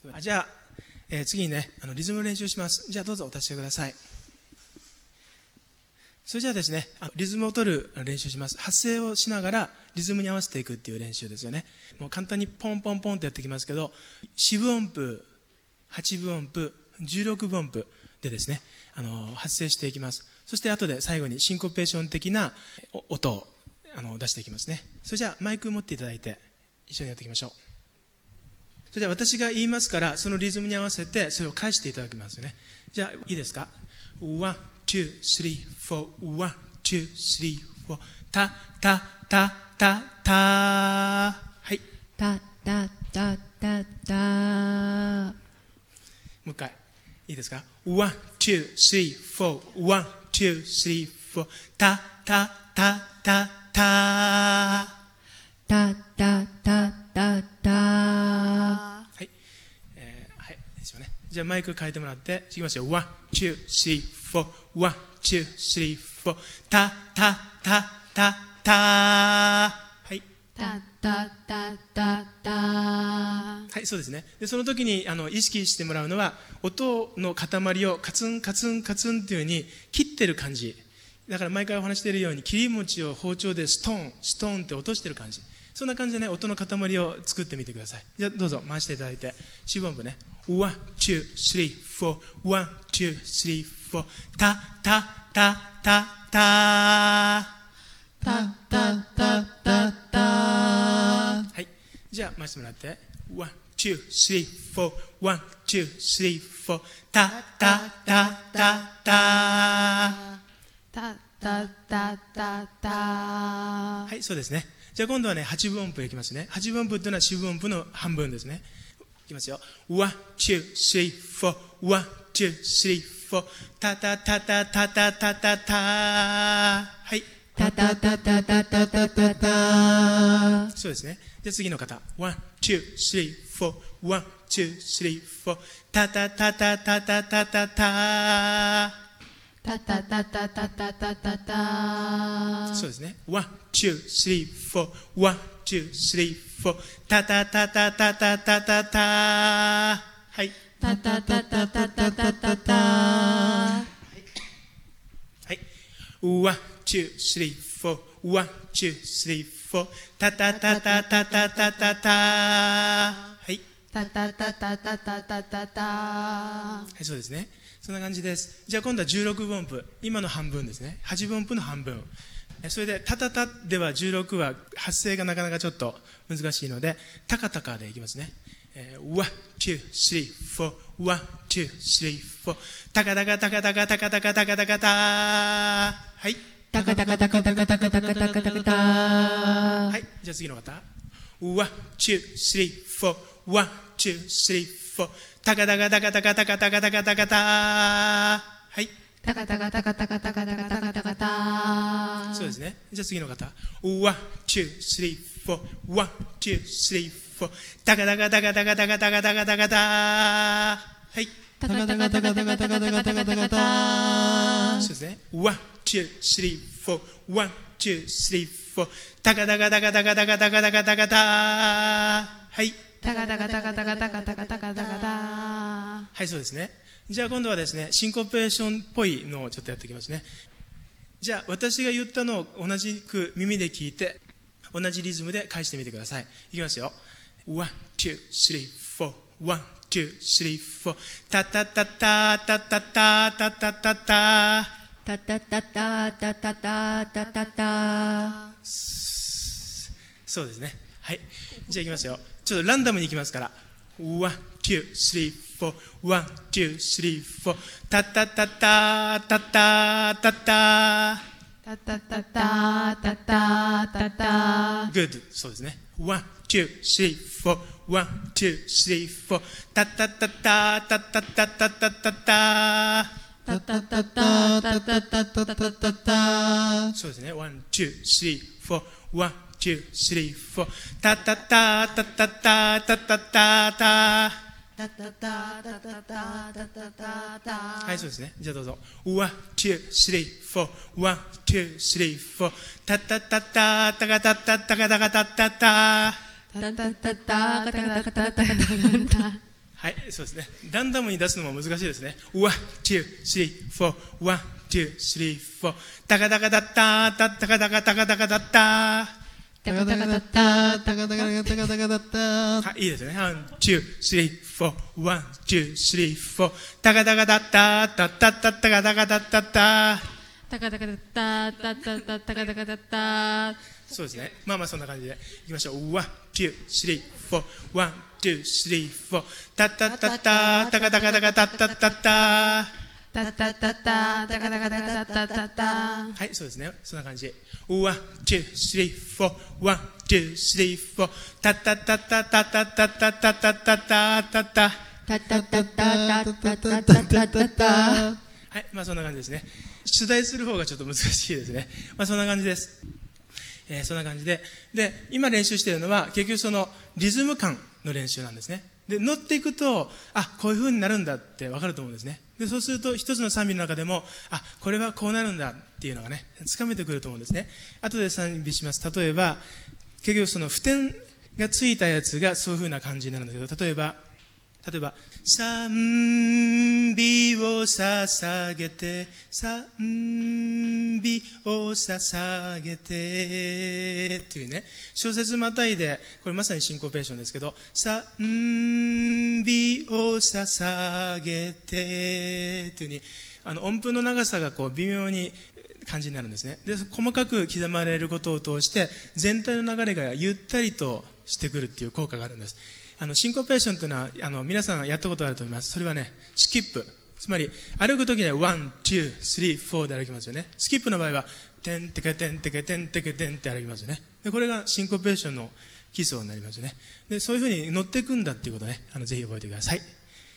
じゃあ、次にね、リズム練習します。じゃあどうぞお立ちください。それじゃあですね、リズムを取る練習します。発声をしながらリズムに合わせていくっていう練習ですよね。もう簡単にポンポンポンってやっていきますけど、四分音符、八分音符、16分音符でですね、発声していきます。そして後で最後にシンコペーション的な音を出していきますね。それじゃあマイクを持っていただいて一緒にやっていきましょう。それでは私が言いますから、そのリズムに合わせてそれを返していただきますよね。じゃあいいですか。 1, 2, 3, 4 1, 2, 3, 4たたたたた。はい、 たたたたた。 もう一回いいですか。 1, 2, 3, 4 1, 2, 3, 4たたたたたたたたたた。 はい、はいですよね。じゃあマイク変えてもらっていきますよ。1, 2, 3, 4 1, 2, 3, 4たたたたた。はい、 たたたたた。 はい、そうですね。でその時に意識してもらうのは、音の塊をカツンカツンカツンっていう風に切ってる感じ。だから毎回お話しているように、切り餅を包丁でストーンストーンって落としてる感じ。そんな感じでね、音の塊を作ってみてください。じゃあどうぞ回していただいて、四分音符ね。1, 2, 3, 4 1, 2, 3, 4たたたたたたたたたた。 はい、じゃあ回してもらって、1, 2, 3, 4 1, 2, 3, 4たたたたた。 たたたたた。 はい、そうですね。じゃあ今度はね、八分音符いきますね。八分音符というのは四分音符の半分ですね。いきますよ。1, 2, 3, 4 1, 2, 3, 4たたたたたたたたた。はい、 たたたたたたたたた。 そうですね。じゃあ次の方。1, 2, 3, 4 1, 2, 3, 4たたたたたたたたた。 たたたたたたたたた。 そうですね。1, 2, 3, 4 1, 2, 3, 4たたたたたたたたた。はい。 たたたたたたたたた。 はい。1, 2, 3, 4 1, 2, 3, 4たたたたたたたたた。はい。 たたたたたたたたた。 はい、そうですね。そんな感じです。じゃあ今度は16分音符。今の半分ですね。8分音符の半分。それで、タタタでは16は発声がなかなかちょっと難しいので、タカタカでいきますね。1, 2, 3, 4 1, 2, 3, 4タカタカタカタカタカタカタカタカタ。はい。 たかたかたかたかたかたかたかたかた。 はい。じゃあ次の方。1, 2, 3, 4 1, 2, 3, 4タカタカタカタカタカタカタカタカタ。はい。 たかたかたかたかたかたかたかたかた。 そうですね。じゃあ次の方。1, 2, 3, 4 1, 2, 3, 4タカタカタカタカタカタカタカタカタ。はい。 たかたかたかたかたかたかたかたかた。 そうですね。1, 2, 3, 4 1, 2, 3, 4タカタカタカタカタカタカタカタカタ。はい。 たかたかたかたかたかたかたかたかた。 はい、そうですね。じゃあ今度はですね、シンコペーションっぽいのをちょっとやっていきますね。じゃあ私が言ったのを同じく耳で聞いて、同じリズムで返してみてください。いきますよ。1, 2, 3, 4 1, 2, 3, 4タタタタタタタタタタタ。 たたたたたたたたたた。 そうですね。はい。じゃあいきますよ。ちょっとランダムにいきますから。1, 2, 3, 4 1, 2, 3, 4タタタタタタタタ。 たたたたたたたた。 Good。そうですね。1, 2, 3, 4 1, 2, 3, 4タタタタタタタタタタタ。 たたたたたたたたたたた。 そうですね。1, 2, 3, 4 1, 2, 3, 4タタタタタタタタタタ。 たたたたたたたたたた。 はい、そうですね。じゃあどうぞ。1, 2, 3, 4 1, 2, 3, 4タタタタタカタタタカタカタタタ。 たたたたたたたたたたた。 はい、そうですね。ランダムに出すのも難しいですね。1、2、3、4、1、2、3、4。タカタカタッター、タッタカタカタカタカタッター。 タカタカタッター、タカタカタカタカタッター。 はい、いいですね。1、2、3、4、1、2、3、4。タカタカタッター、タッタッタッタカタカタッタッター。 タカタカタッター、タッタッタッタカタカタッター。 そうですね。まあまあそんな感じでいきましょう。1、2、3、4、1、2、3、4。タッタッタッター、タカタカタカタッタッタッター。 タッタッタッタタカタカタカタッタッタッタ。 はい、そうですね。そんな感じ。1、2、3、4。1、2、3、4。タッタッタッタタッタッタッタッタッタッタッタッタッタ。 タッタッタッタタッタッタッタッタッタ。 はい、まあそんな感じですね。出題する方がちょっと難しいですね。まあそんな感じです。そんな感じで。で、今練習しているのは結局そのリズム感の練習なんですね。で、乗っていくと、あ、こういう風になるんだってわかると思うんですね。で、そうすると一つの賛美の中でも、あ、これはこうなるんだっていうのがね、つかめてくると思うんですね。後で賛美します。例えば、結局その符点がついたやつがそういう風な感じになるんだけど、例えば、賛美を捧げて、賛美を捧げて、っていうね、小節またいで、これまさにシンコペーションですけど、賛美を捧げて、っていうふうに、音符の長さがこう微妙に感じになるんですね。で、細かく刻まれることを通して、全体の流れがゆったりとしてくるっていう効果があるんです。シンコペーションというのは、皆さんやったことあると思います。それはね、スキップ。つまり、歩くときには、1、2、3、4で歩きますよね。スキップの場合は、てんてけてんてけてんてけてんって歩きますよね。で、これがシンコペーションの基礎になりますよね。で、そういうふうに乗っていくんだっていうことをね、ぜひ覚えてください。